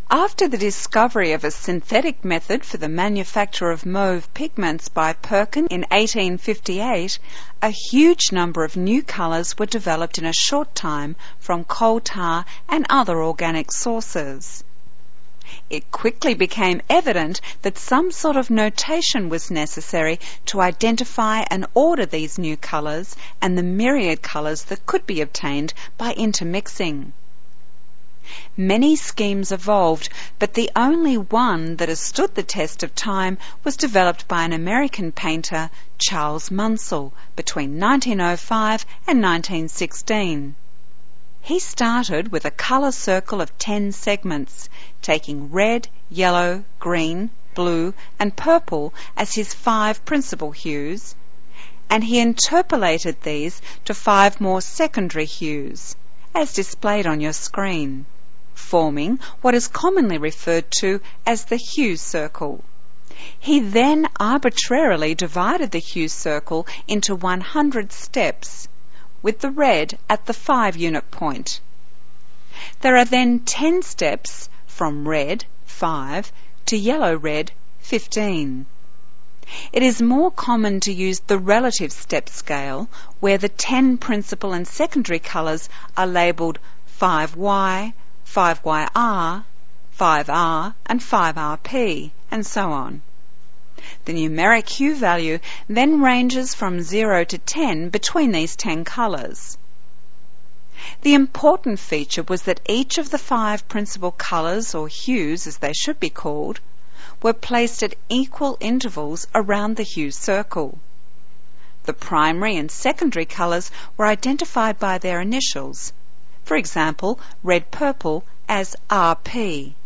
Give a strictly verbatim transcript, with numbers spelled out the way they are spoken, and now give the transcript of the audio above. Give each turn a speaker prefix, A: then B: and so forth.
A: After the discovery of a synthetic method for the manufacture of mauve pigments by Perkin in eighteen fifty-eight, a huge number of new colours were developed in a short time from coal tar and other organic sources. It quickly became evident that some sort of notation was necessary to identify and order these new colours and the myriad colours that could be obtained by intermixing. Many schemes evolved, but the only one that has stood the test of time was developed by an American painter, Charles Munsell, between nineteen oh five and nineteen sixteen. He started with a colour circle of ten segments, taking red, yellow, green, blue and purple as his five principal hues, and he interpolated these to five more secondary hues, as displayed on your screen, forming what is commonly referred to as the hue circle. He then arbitrarily divided the hue circle into one hundred steps, with the red at the five unit point. There are then ten steps from red, five, to yellow-red, fifteen. It is more common to use the relative step scale, where the ten principal and secondary colours are labelled five Y, five Y R, five R and five R P, and so on. The numeric hue value then ranges from zero to ten between these ten colours. The important feature was that each of the five principal colours, or hues as they should be called, were placed at equal intervals around the hue circle. The primary and secondary colours were identified by their initials, for example red-purple as R P.